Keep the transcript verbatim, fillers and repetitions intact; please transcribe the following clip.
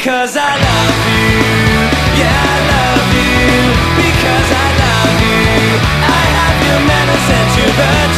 Because I love you, yeah, I love you. Because I love you, I have your medicine to burn.